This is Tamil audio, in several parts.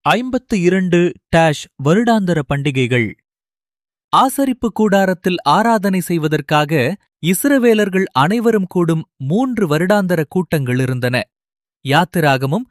52 வருடாந்தர பண்டிகைகள். ஆசரிப்பு கூடாரத்தில் ஆராதனை செய்வதற்காக இஸ்ரவேலர்கள் அனைவரும் கூடும் 3 வருடாந்தர கூட்டங்கள் இருந்தன. யாத்திராகமம்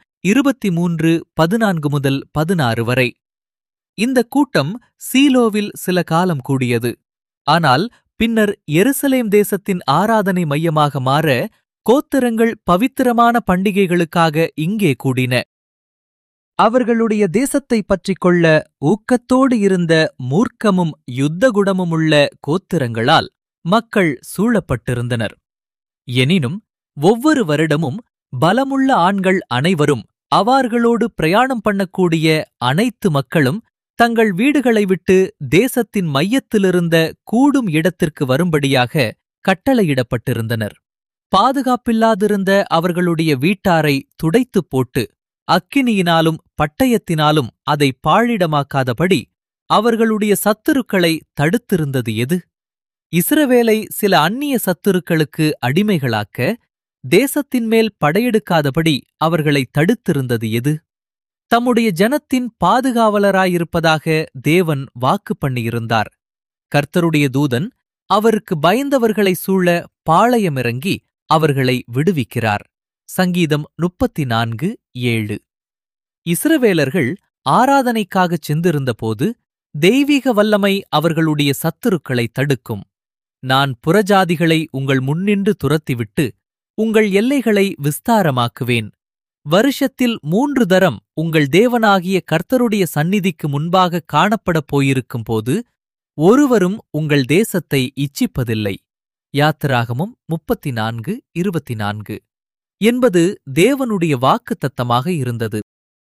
23:14 முதல் 16 வரை. இந்த கூட்டம் சீலோவில் சில காலம் கூடியது. ஆனால் பின்னர் எருசலேம் தேசத்தின் ஆராதனை மையமாக மாற கோத்திரங்கள் பவித்திரமான பண்டிகைகளுக்காக இங்கே கூடின. அவர்களுடைய தேசத்தைப் பற்றிக் கொள்ள ஊக்கத்தோடு இருந்த மூர்க்கமும் யுத்தகுணமுமுள்ள கோத்திரங்களால் மக்கள் சூழப்பட்டிருந்தனர். எனினும் ஒவ்வொரு வருடமும் பலமுள்ள ஆண்கள் அனைவரும் அவர்களோடு பிரயாணம் பண்ணக்கூடிய அனைத்து மக்களும் தங்கள் வீடுகளை விட்டு தேசத்தின் மையத்திலிருந்த கூடும் இடத்திற்கு வரும்படியாக கட்டளையிடப்பட்டிருந்தனர். பாதுகாப்பில்லாதிருந்த அவர்களுடைய வீட்டாரை துடைத்துப் போட்டு அக்கினியினாலும் பட்டயத்தினாலும் அதை பாழிடமாக்காதபடி அவர்களுடைய சத்துருக்களை தடுத்திருந்தது எது? இஸ்ரவேலை சில அந்நிய சத்துருக்களுக்கு அடிமைகளாக்க தேசத்தின்மேல் படையெடுக்காதபடி அவர்களை தடுத்திருந்தது எது? தம்முடைய ஜனத்தின் பாதுகாவலராயிருப்பதாக தேவன் வாக்கு பண்ணியிருந்தார். கர்த்தருடைய தூதன் அவருக்கு பயந்தவர்களை சூழ பாளையமிறங்கி அவர்களை விடுவிக்கிறார். சங்கீதம் 34:7. இஸ்ரவேலர்கள் ஆராதனைக்காகச் சென்றிருந்தபோது தெய்வீக வல்லமை அவர்களுடைய சத்துருக்களை தடுக்கும். நான் புறஜாதிகளை உங்கள் முன்னின்று துரத்திவிட்டு உங்கள் எல்லைகளை விஸ்தாரமாக்குவேன். வருஷத்தில் 3 தரம் உங்கள் தேவனாகிய கர்த்தருடைய சந்நிதிக்கு முன்பாக காணப்படப் போயிருக்கும் போது ஒருவரும் உங்கள் தேசத்தை இச்சிப்பதில்லை. யாத்திராகமம் 34:24 என்பது தேவனுடைய வாக்குத்தத்தமாக இருந்தது.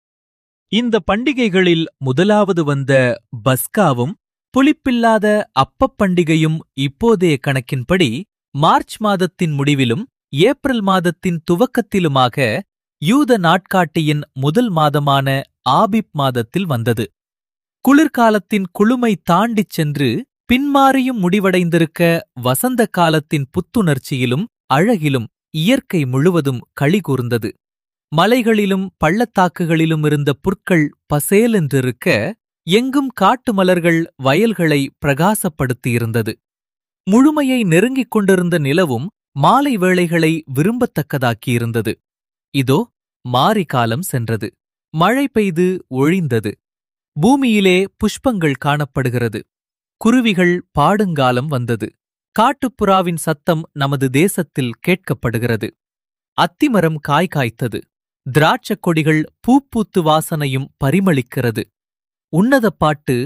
இந்த பண்டிகைகளில் முதலாவது வந்த பஸ்காவும் புளிப்பில்லாத அப்பப் பண்டிகையும் இப்போதைய கணக்கின்படி மார்ச் மாதத்தின் முடிவிலும் ஏப்ரல் மாதத்தின் துவக்கத்திலுமாக யூத நாட்காட்டியின் முதல் மாதமான ஆபிப் மாதத்தில் வந்தது. குளிர்காலத்தின் குளுமை தாண்டிச் சென்று பின்மாறியும் முடிவடைந்திருக்க வசந்த காலத்தின் புத்துணர்ச்சியிலும் அழகிலும் இயற்கை முழுவதும் களிகூர்ந்தது. மலைகளிலும் பள்ளத்தாக்குகளிலும் இருந்த புற்கள் பசேலென்றிருக்க எங்கும் காட்டு மலர்கள் வயல்களை பிரகாசப்படுத்தியிருந்தது. முழுமையை நெருங்கிக் கொண்டிருந்த நிலவும் மாலை வேளைகளை விரும்பத்தக்கதாக்கியிருந்தது. இதோ மாரிகாலம் சென்றது. மழை பெய்து ஒழிந்தது. பூமியிலே புஷ்பங்கள் காணப்படுகிறது. குருவிகள் பாடுங்காலம் வந்தது. காட்டுப்புறாவின் சத்தம் நமது தேசத்தில் கேட்கப்படுகிறது. அத்திமரம் காய் காய்த்தது. திராட்சக் கொடிகள் பூப்பூத்து வாசனையும் பரிமளிக்கிறது. உன்னதப் பாட்டு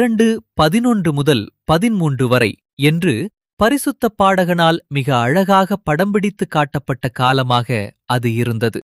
2:11 முதல் 13 வரை என்று பரிசுத்த பாடகனால் மிக அழகாக படம்பிடித்து காட்டப்பட்ட காலமாக அது இருந்தது.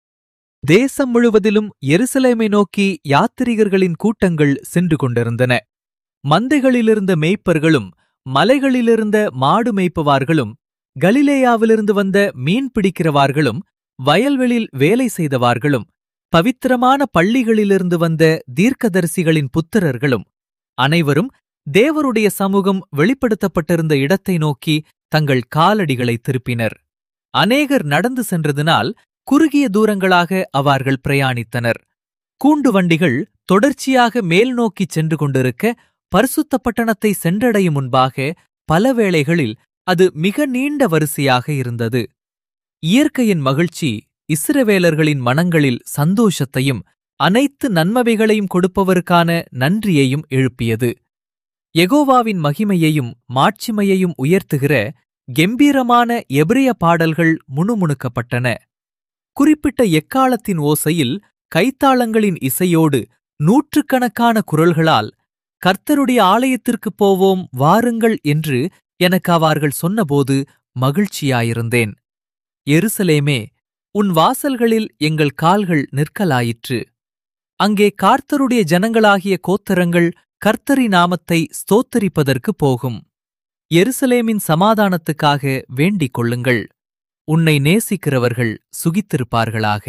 தேசம் முழுவதிலும் எருசலேமை நோக்கி யாத்திரிகர்களின் கூட்டங்கள் சென்று கொண்டிருந்தன. மந்தைகளிலிருந்த மேய்ப்பர்களும் மலைகளிலிருந்த மாடு மேய்ப்பவார்களும் கலிலேயாவிலிருந்து வந்த மீன் பிடிக்கிறவார்களும் வயல்வெளியில் வேலை செய்தவார்களும் பவித்திரமான பள்ளிகளிலிருந்து வந்த தீர்க்கதரிசிகளின் புத்திரர்களும் அனைவரும் தேவருடைய சமூகம் வெளிப்படுத்தப்பட்டிருந்த இடத்தை நோக்கி தங்கள் காலடிகளை திருப்பினர். அநேகர் நடந்து சென்றதினால் குறுகிய தூரங்களாக அவர்கள் பிரயாணித்தனர். கூண்டு வண்டிகள் தொடர்ச்சியாக மேல் நோக்கிச் சென்று கொண்டிருக்க பரிசுத்த பட்டணத்தை சென்றடையும் முன்பாக பல வேளைகளில் அது மிக நீண்ட வரிசையாக இருந்தது. இயற்கையின் மகிழ்ச்சி இஸ்ரவேலர்களின் மனங்களில் சந்தோஷத்தையும் அனைத்து நன்மவைகளையும் கொடுப்பவருக்கான நன்றியையும் எழுப்பியது. யெகோவாவின் மகிமையையும் மாட்சிமையையும் உயர்த்துகிற கெம்பீரமான எபிரெய பாடல்கள் முணுமுணுக்கப்பட்டன. குறிப்பிட்ட எக்காலத்தின் ஓசையில் கைத்தாளங்களின் இசையோடு நூற்றுக்கணக்கான குரல்களால் கர்த்தருடைய ஆலயத்திற்குப் போவோம் வாருங்கள் என்று எனக்கு அவர்கள் சொன்னபோது மகிழ்ச்சியாயிருந்தேன். எருசலேமே, உன் வாசல்களில் எங்கள் கால்கள் நிற்கலாயிற்று. அங்கே கர்த்தருடைய ஜனங்களாகிய கோத்திரங்கள் கர்த்தரி நாமத்தை ஸ்தோத்தரிப்பதற்கு போகும். எருசலேமின் சமாதானத்துக்காக வேண்டிக் கொள்ளுங்கள். உன்னை நேசிக்கிறவர்கள் சுகித்திருப்பார்களாக.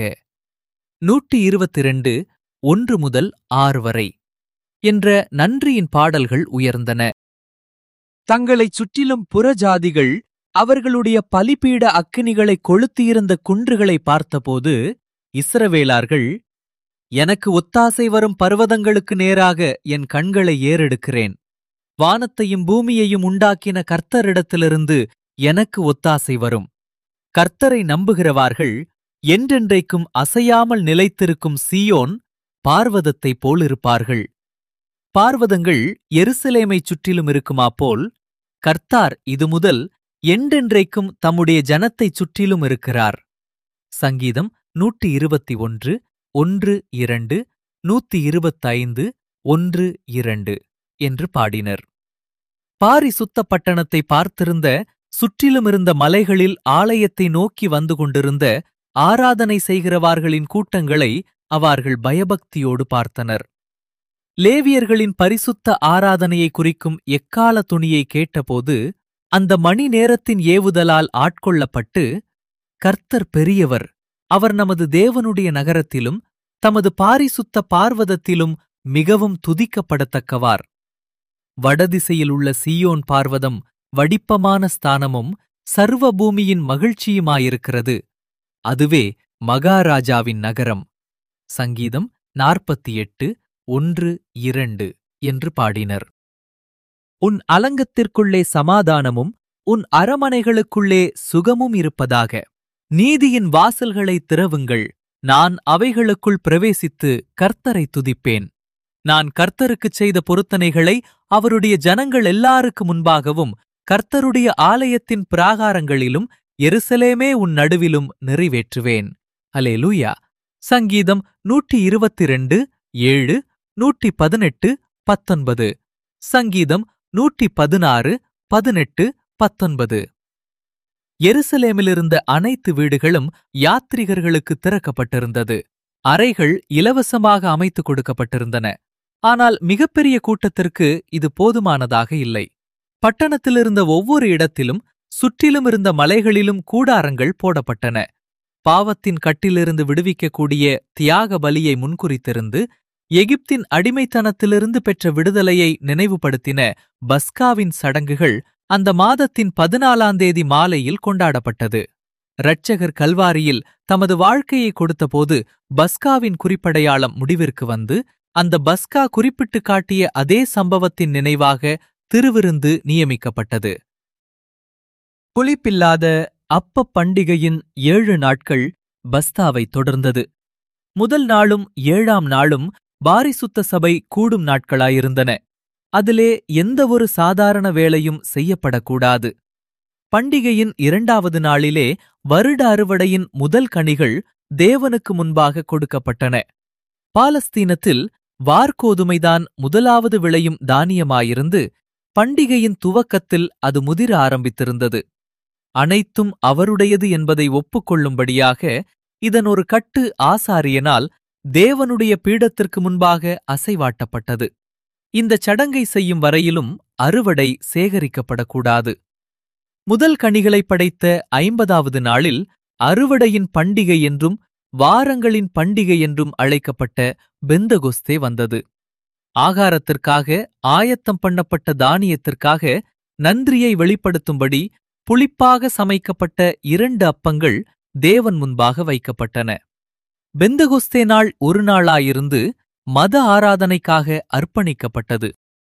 122 1 முதல் 6 வரை என்ற நன்றியின் பாடல்கள் உயர்ந்தன. தங்களைச் சுற்றிலும் புறஜாதிகள் அவர்களுடைய பலிபீட அக்கினிகளை கொளுத்தியிருந்த குன்றுகளை பார்த்தபோது இஸ்ரவேலார்கள், எனக்கு ஒத்தாசை வரும் பர்வதங்களுக்கு நேராக என் கண்களை ஏறெடுக்கிறேன். வானத்தையும் பூமியையும் உண்டாக்கின கர்த்தரிடத்திலிருந்து எனக்கு ஒத்தாசை வரும். கர்த்தரை நம்புகிறவார்கள் என்றென்றைக்கும் அசையாமல் நிலைத்திருக்கும் சீயோன் பார்வதத்தைப் போலிருப்பார்கள். பார்வதங்கள் எருசலேமைச் சுற்றிலும் இருக்குமாப்போல் கர்த்தார் இதுமுதல் என்றென்றைக்கும் தம்முடைய ஜனத்தைச் சுற்றிலும் இருக்கிறார். சங்கீதம் 121 1-2 125 1-2 என்று பாடினர். பாரிசுத்த பட்டணத்தை பார்த்திருந்த சுற்றிலுமிருந்த மலைகளில் ஆலயத்தை நோக்கி வந்து கொண்டிருந்த ஆராதனை செய்கிறவார்களின் கூட்டங்களை அவர்கள் பயபக்தியோடு பார்த்தனர். லேவியர்களின் பரிசுத்த ஆராதனையை குறிக்கும் எக்கால துணியை கேட்டபோது அந்த மணி நேரத்தின் ஏவுதலால் ஆட்கொள்ளப்பட்டு, கர்த்தர் பெரியவர், அவர் நமது தேவனுடைய நகரத்திலும் தமது பாரிசுத்த பார்வதத்திலும் மிகவும் துதிக்கப்படத்தக்கவார். வடதிசையில் உள்ள சீயோன் பார்வதம் வடிப்பமான ஸ்தானமும் சர்வ பூமியின் மகிழ்ச்சியுமாயிருக்கிறது. அதுவே மகாராஜாவின் நகரம். சங்கீதம் 48 1-2 என்று பாடினர். உன் அலங்கத்திற்குள்ளே சமாதானமும் உன் அரமனைகளுக்குள்ளே சுகமும் இருப்பதாக. நீதியின் வாசல்களை திறவுங்கள், நான் அவைகளுக்குள் பிரவேசித்து கர்த்தரை துதிப்பேன். நான் கர்த்தருக்குச் செய்த பொருத்தனைகளை அவருடைய ஜனங்கள் எல்லாருக்கு முன்பாகவும் கர்த்தருடைய ஆலயத்தின் பிராகாரங்களிலும் எருசலேமே உன் நடுவிலும் நிறைவேற்றுவேன். அல்லேலூயா. சங்கீதம் 122 7 118 19. சங்கீதம் 116 18 19. எருசலேமிலிருந்த அனைத்து வீடுகளும் யாத்ரிகர்களுக்கு திறக்கப்பட்டிருந்தது. அறைகள் இலவசமாக அமைத்துக் கொடுக்கப்பட்டிருந்தன. ஆனால் மிகப்பெரிய கூட்டத்திற்கு இது போதுமானதாக இல்லை. பட்டணத்திலிருந்த ஒவ்வொரு இடத்திலும் சுற்றிலும் இருந்த மலைகளிலும் கூடாரங்கள் போடப்பட்டன. பாவத்தின் கட்டிலிருந்து விடுவிக்கக்கூடிய தியாக பலியை முன்குறித்திருந்து எகிப்தின் அடிமைத்தனத்திலிருந்து பெற்ற விடுதலையை நினைவுபடுத்தின பஸ்காவின் சடங்குகள் அந்த மாதத்தின் 14ஆம் தேதி மாலையில் கொண்டாடப்பட்டது. இரட்சகர் கல்வாரியில் தமது வாழ்க்கையை கொடுத்தபோது பஸ்காவின் குறிப்படையாளம் முடிவிற்கு வந்து அந்த பஸ்கா குறிப்பிட்டு காட்டிய அதே சம்பவத்தின் நினைவாக திருவிருந்து நியமிக்கப்பட்டது. புளிப்பில்லாத அப்பப் பண்டிகையின் 7 நாட்கள் பஸ்காவை தொடர்ந்தது. முதல் நாளும் 7ஆம் நாளும் பாரிசுத்த சபை கூடும் நாட்களாயிருந்தன. அதிலே எந்தவொரு சாதாரண வேலையும் செய்யப்படக்கூடாது. பண்டிகையின் 2ஆவது நாளிலே வருட அறுவடையின் முதல் கனிகள் தேவனுக்கு முன்பாக கொடுக்கப்பட்டன. பாலஸ்தீனத்தில் வார்கோதுமைதான் முதலாவது விளையும் தானியமாயிருந்து பண்டிகையின் துவக்கத்தில் அது முதிர ஆரம்பித்திருந்தது. அனைத்தும் அவருடையது என்பதை ஒப்புக்கொள்ளும்படியாக இதன் ஒரு கட்டு ஆசாரியனால் தேவனுடைய பீடத்திற்கு முன்பாக அசைவாட்டப்பட்டது. இந்தச் சடங்கை செய்யும் வரையிலும் அறுவடை சேகரிக்கப்படக்கூடாது. முதல் கனிகளை படைத்த 50ஆவது நாளில் அறுவடையின் பண்டிகை என்றும் வாரங்களின் பண்டிகை என்றும் அழைக்கப்பட்ட பெந்தகொஸ்தே வந்தது. ஆகாரத்திற்காக ஆயத்தம் பண்ணப்பட்ட தானியத்திற்காக நன்றியை வெளிப்படுத்தும்படி புளிப்பாக சமைக்கப்பட்ட 2 அப்பங்கள் தேவன் முன்பாக வைக்கப்பட்டன. பெந்தகொஸ்தே நாள் ஒரு நாளாயிருந்து மத ஆராதனைக்காக அர்ப்பணிக்கப்பட்டது.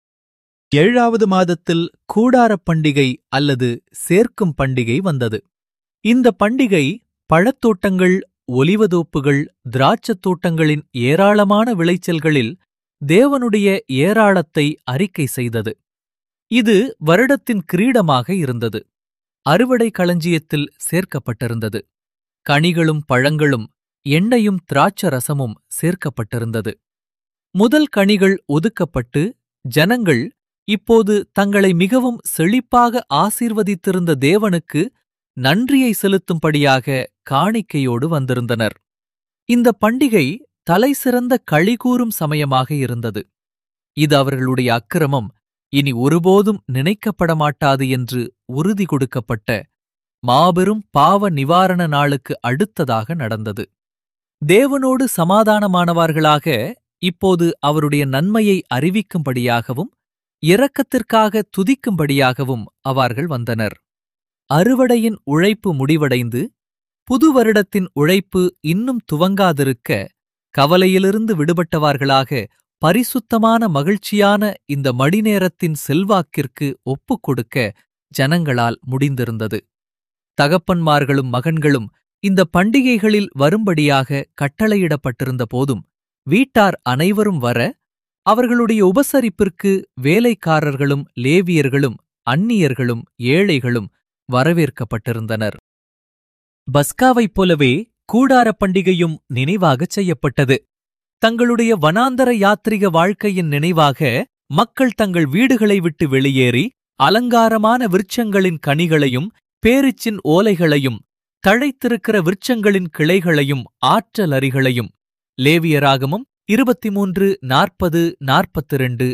7ஆவது மாதத்தில் கூடாரப் பண்டிகை அல்லது சேர்க்கும் பண்டிகை வந்தது. இந்த பண்டிகை பழத்தோட்டங்கள், ஒலிவதோப்புகள், திராட்சத் தோட்டங்களின் ஏராளமான விளைச்சல்களில் தேவனுடைய ஏராளத்தை அறிக்கை செய்தது. இது வருடத்தின் கிரீடமாக இருந்தது. அறுவடை களஞ்சியத்தில் சேர்க்கப்பட்டிருந்தது. கனிகளும் பழங்களும் எண்ணெயும் திராட்சரசமும் சேர்க்கப்பட்டிருந்தது. முதல் கனிகள் ஒதுக்கப்பட்டு ஜனங்கள் இப்போது தங்களை மிகவும் செழிப்பாக ஆசீர்வதித்திருந்த தேவனுக்கு நன்றியை செலுத்தும்படியாக காணிக்கையோடு வந்திருந்தனர். இந்த பண்டிகை தலைசிறந்த களிகூரும் சமயமாக இருந்தது. இது அவர்களுடைய அக்கிரமம் இனி ஒருபோதும் நினைக்கப்பட மாட்டாது என்று உறுதி கொடுக்கப்பட்ட மாபெரும் பாவ நிவாரண நாளுக்கு அடுத்ததாக நடந்தது. தேவனோடு சமாதானமானவர்களாக இப்போது அவருடைய நன்மையை அறிவிக்கும்படியாகவும் இரக்கத்திற்காக துதிக்கும்படியாகவும் அவர்கள் வந்தனர். அறுவடையின் உழைப்பு முடிவடைந்து புது வருடத்தின் உழைப்பு இன்னும் துவங்காதிருக்க கவலையிலிருந்து விடுபட்டவார்களாக பரிசுத்தமான மகிழ்ச்சியான இந்த மடிநேரத்தின் செல்வாக்கிற்கு ஒப்புக்கொடுக்க ஜனங்களால் முடிந்திருந்தது. தகப்பன்மார்களும் மகன்களும் இந்த பண்டிகைகளில் வரும்படியாக கட்டளையிடப்பட்டிருந்த போதும் வீட்டார் அனைவரும் வர, அவர்களுடைய உபசரிப்பிற்கு வேலைக்காரர்களும் லேவியர்களும் அந்நியர்களும் ஏழைகளும் வரவேற்கப்பட்டிருந்தனர். பஸ்காவைப் போலவே கூடாரப் பண்டிகையும் நினைவாகச் செய்யப்பட்டது. தங்களுடைய வனாந்தர யாத்திரிக வாழ்க்கையின் நினைவாக மக்கள் தங்கள் வீடுகளை விட்டு வெளியேறி அலங்காரமான விருட்சங்களின் கனிகளையும் பேரிச்சின் ஓலைகளையும் தழைத்திருக்கிற விருட்சங்களின் கிளைகளையும் ஆற்றல் அரிகளையும் லேவியராகமம் 23, 40, 42,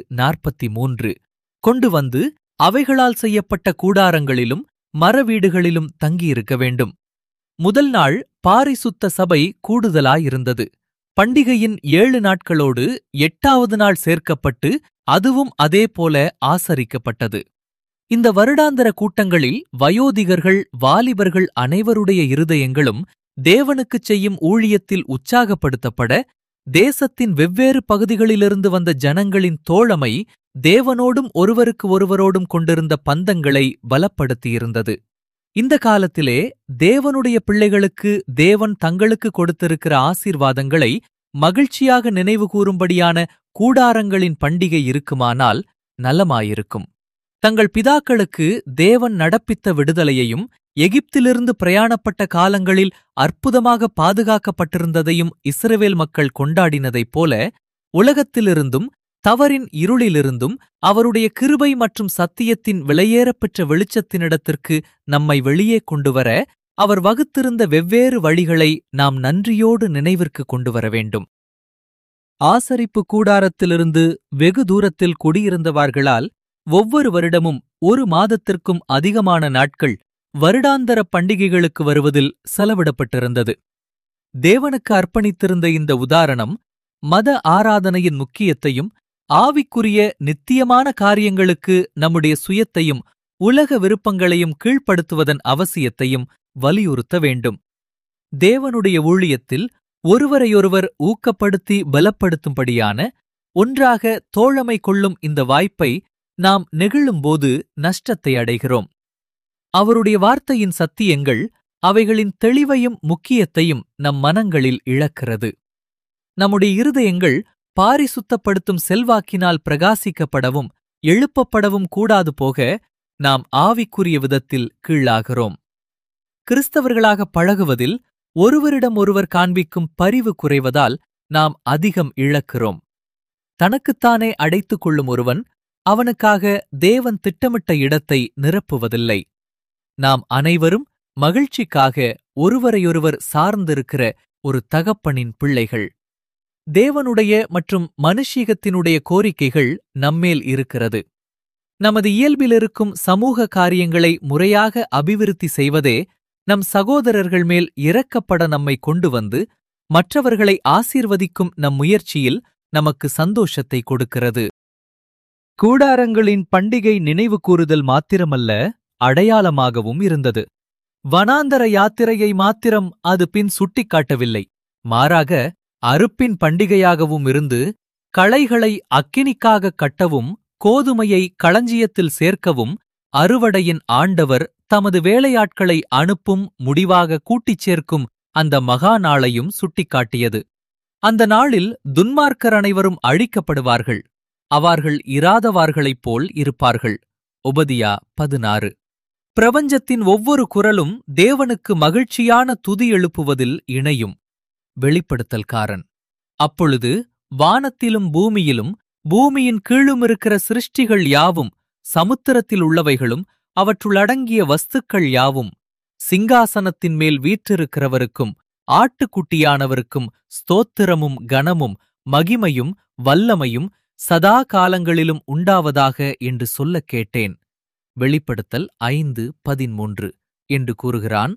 43 கொண்டு வந்து அவைகளால் செய்யப்பட்ட கூடாரங்களிலும் மரவீடுகளிலும் தங்கியிருக்க வேண்டும். முதல் நாள் பாரிசுத்த சபை கூடுதலாயிருந்தது. பண்டிகையின் 7 நாட்களோடு 8வது நாள் சேர்க்கப்பட்டு அதுவும் அதேபோல ஆசரிக்கப்பட்டது. இந்த வருடாந்தர கூட்டங்களில் வயோதிகர்கள் வாலிபர்கள் அனைவருடைய இருதயங்களும் தேவனுக்குச் செய்யும் ஊழியத்தில் உற்சாகப்படுத்தப்பட, தேசத்தின் வெவ்வேறு பகுதிகளிலிருந்து வந்த ஜனங்களின் தோழமை தேவனோடும் ஒருவருக்கு ஒருவரோடும் கொண்டிருந்த பந்தங்களை பலப்படுத்தியிருந்தது. இந்த காலத்திலே தேவனுடைய பிள்ளைகளுக்கு தேவன் தங்களுக்கு கொடுத்திருக்கிற ஆசீர்வாதங்களை மகிழ்ச்சியாக நினைவுகூரும்படியான கூடாரங்களின் பண்டிகை இருக்குமானால் நலமாயிருக்கும். தங்கள் பிதாக்களுக்கு தேவன் நடப்பித்த விடுதலையையும் எகிப்திலிருந்து பிரயாணப்பட்ட காலங்களில் அற்புதமாக பாதுகாக்கப்பட்டிருந்ததையும் இஸ்ரவேல் மக்கள் கொண்டாடினதைப் போல, உலகத்திலிருந்தும் தவறின் இருளிலிருந்தும் அவருடைய கிருபை மற்றும் சத்தியத்தின் விலையேறப்பெற்ற வெளிச்சத்தினிடத்திற்கு நம்மை வெளியே கொண்டுவர அவர் வகுத்திருந்த வெவ்வேறு வழிகளை நாம் நன்றியோடு நினைவிற்கு கொண்டுவர வேண்டும். ஆசரிப்பு கூடாரத்திலிருந்து வெகு தூரத்தில் குடியிருந்தவர்களால் ஒவ்வொரு வருடமும் 1 மாதத்திற்கும் அதிகமான நாட்கள் வருடாந்தர பண்டிகைகளுக்கு வருவதில் செலவிடப்பட்டிருந்தது. தேவனுக்கு அர்ப்பணித்திருந்த இந்த உதாரணம் மத ஆராதனையின் முக்கியத்தையும், ஆவிக்குரிய நித்தியமான காரியங்களுக்கு நம்முடைய சுயத்தையும் உலக விருப்பங்களையும் கீழ்ப்படுத்துவதன் அவசியத்தையும் வலியுறுத்த வேண்டும். தேவனுடைய ஊழியத்தில் ஒருவரையொருவர் ஊக்கப்படுத்தி பலப்படுத்தும்படியான ஒன்றாக தோழமை கொள்ளும் இந்த வாய்ப்பை நாம் நெகிழும்போது நஷ்டத்தை அடைகிறோம். அவருடைய வார்த்தையின் சத்தியங்கள் அவைகளின் தெளிவையும் முக்கியத்தையும் நம் மனங்களில் இழக்கிறது. நம்முடைய இருதயங்கள் பாரிசுத்தப்படுத்தும் செல்வாக்கினால் பிரகாசிக்கப்படவும் எழுப்பப்படவும் கூடாது போக நாம் ஆவிக்குரிய விதத்தில் கீழாகிறோம். கிறிஸ்தவர்களாக பழகுவதில் ஒருவரிடம் ஒருவர் காண்பிக்கும் பரிவு குறைவதால் நாம் அதிகம் இழக்கிறோம். தனக்குத்தானே அடைத்துக் கொள்ளும் ஒருவன் அவனுக்காக தேவன் திட்டமிட்ட இடத்தை நிரப்புவதில்லை. நாம் அனைவரும் மகிழ்ச்சிக்காக ஒருவரையொருவர் சார்ந்திருக்கிற ஒரு தகப்பனின் பிள்ளைகள். தேவனுடைய மற்றும் மனுஷீகத்தினுடைய கோரிக்கைகள் நம்மேல் இருக்கிறது. நமது இயல்பிலிருக்கும் சமூக காரியங்களை முறையாக அபிவிருத்தி செய்வதே நம் சகோதரர்கள் மேல் இரக்கப்பட நம்மை கொண்டு வந்து மற்றவர்களை ஆசீர்வதிக்கும் நம் முயற்சியில் நமக்கு சந்தோஷத்தை கொடுக்கிறது. கூடாரங்களின் பண்டிகை நினைவு கூறுதல் மாத்திரமல்ல, அடையாளமாகவும் இருந்தது. வனாந்தர யாத்திரையை மாத்திரம் அது பின் சுட்டிக்காட்டவில்லை. மாறாக அறுப்பின் பண்டிகையாகவும் இருந்து களைகளை அக்கினிக்காக கட்டவும் கோதுமையை களஞ்சியத்தில் சேர்க்கவும் அறுவடையின் ஆண்டவர் தமது வேலையாட்களை அனுப்பும் முடிவாக கூட்டிச் சேர்க்கும் அந்த மகா நாளையும் சுட்டிக்காட்டியது. அந்த நாளில் துன்மார்க்கர் அனைவரும் அழிக்கப்படுவார்கள். அவர்கள் இராதவார்களைப் போல் இருப்பார்கள். ஒபதியா 16. பிரபஞ்சத்தின் ஒவ்வொரு குரலும் தேவனுக்கு மகிழ்ச்சியான துதி எழுப்புவதில் இணையும். வெளிப்படுத்தல்காரன். அப்பொழுது வானத்திலும் பூமியிலும் பூமியின் கீழுமிருக்கிற சிருஷ்டிகள் யாவும், சமுத்திரத்தில் உள்ளவைகளும் அவற்றுளடங்கிய வஸ்துக்கள் யாவும் சிங்காசனத்தின் மேல் வீற்றிருக்கிறவருக்கும் ஆட்டுக்குட்டியானவருக்கும் ஸ்தோத்திரமும் கனமும் மகிமையும் வல்லமையும் சதா காலங்களிலும் உண்டாவதாக என்று சொல்லக் கேட்டேன். வெளிப்படுத்தல் 5:13 என்று கூறுகிறான்.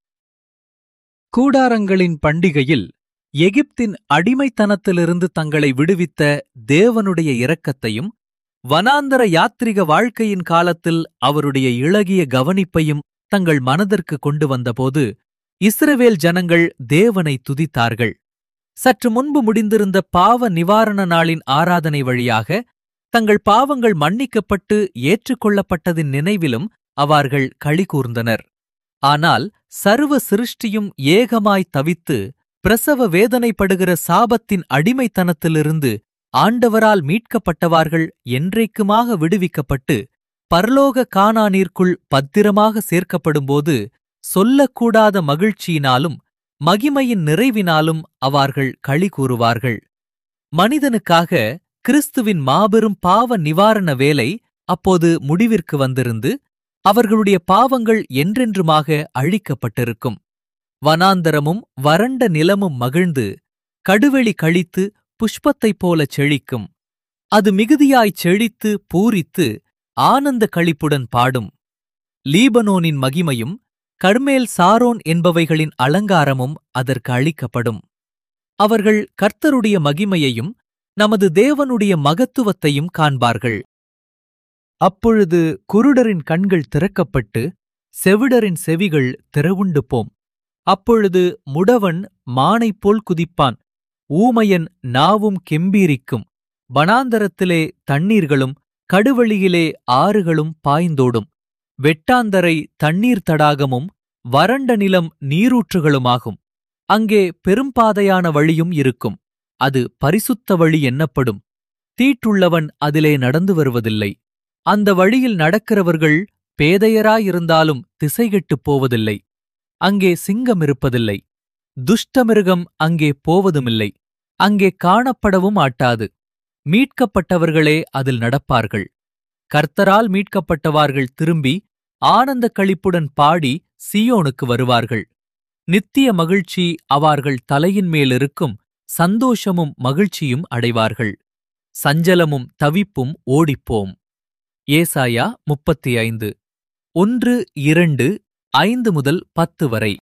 கூடாரங்களின் பண்டிகையில் எகிப்தின் அடிமைத்தனத்திலிருந்து தங்களை விடுவித்த தேவனுடைய இரக்கத்தையும், வனாந்தர யாத்ரிக வாழ்க்கையின் காலத்தில் அவருடைய இளகிய கவனிப்பையும் தங்கள் மனதிற்கு கொண்டு வந்தபோது இஸ்ரவேல் ஜனங்கள் தேவனை துதித்தார்கள். சற்று முன்பு முடிந்திருந்த பாவ நிவாரண நாளின் ஆராதனை வழியாக தங்கள் பாவங்கள் மன்னிக்கப்பட்டு ஏற்றுக்கொள்ளப்பட்டதின் நினைவிலும் அவர்கள் களி கூர்ந்தனர். ஆனால் சர்வ சிருஷ்டியும் ஏகமாய் தவித்து பிரசவ வேதனைப்படுகிற சாபத்தின் அடிமைத்தனத்திலிருந்து ஆண்டவரால் மீட்கப்பட்டவார்கள் என்றைக்குமாக விடுவிக்கப்பட்டு பரலோக கானானிற்குள் பத்திரமாக சேர்க்கப்படும்போது சொல்லக்கூடாத மகிழ்ச்சியினாலும் மகிமையின் நிறைவினாலும் அவர்கள் களி கூறுவார்கள். மனிதனுக்காக கிறிஸ்துவின் மாபெரும் பாவ நிவாரண வேலை அப்போது முடிவிற்கு வந்திருந்து அவர்களுடைய பாவங்கள் என்றென்றுமாக அழிக்கப்பட்டிருக்கும். வனாந்தரமும் வறண்ட நிலமும் மகிழ்ந்து கடுவெளி கழித்து புஷ்பத்தைப் போலச் செழிக்கும். அது மிகுதியாய்ச் செழித்து பூரித்து ஆனந்த களிப்புடன் பாடும். லீபனோனின் மகிமையும் கர்மேல் சாரோன் என்பவைகளின் அலங்காரமும் அதற்கு அளிக்கப்படும். அவர்கள் கர்த்தருடைய மகிமையையும் நமது தேவனுடைய மகத்துவத்தையும் காண்பார்கள். அப்பொழுது குருடரின் கண்கள் திறக்கப்பட்டு செவிடரின் செவிகள் திறவுண்டு போம். அப்பொழுது முடவன் மானைப்போல் குதிப்பான், ஊமையன் நாவும் கெம்பீரிக்கும். வனாந்தரத்திலே தண்ணீர்களும் கடுவெளியிலே ஆறுகளும் பாய்ந்தோடும். வெட்டாந்தரை தண்ணீர் தடாகமும் வறண்ட நிலம் நீரூற்றுகளுமாகும். அங்கே பெரும்பாதையான வழியும் இருக்கும். அது பரிசுத்த வழி என்னப்படும். தீட்டுள்ளவன் அதிலே நடந்து வருவதில்லை. அந்த வழியில் நடக்கிறவர்கள் பேதையராயிருந்தாலும் திசைகெட்டுப் போவதில்லை. அங்கே சிங்கம் இருப்பதில்லை. துஷ்டமிருகம் அங்கே போவதுமில்லை. அங்கே காணப்படவும் ஆட்டாது. மீட்கப்பட்டவர்களே அதில் நடப்பார்கள். கர்த்தரால் மீட்கப்பட்டவார்கள் திரும்பி ஆனந்த களிப்புடன் பாடி சீயோனுக்கு வருவார்கள். நித்திய மகிழ்ச்சி அவர்கள் தலையின் மேலிருக்கும். சந்தோஷமும் மகிழ்ச்சியும் அடைவார்கள். சஞ்சலமும் தவிப்பும் ஓடிப்போம். ஏசாயா 35 1, 2, 5 முதல் 10 வரை.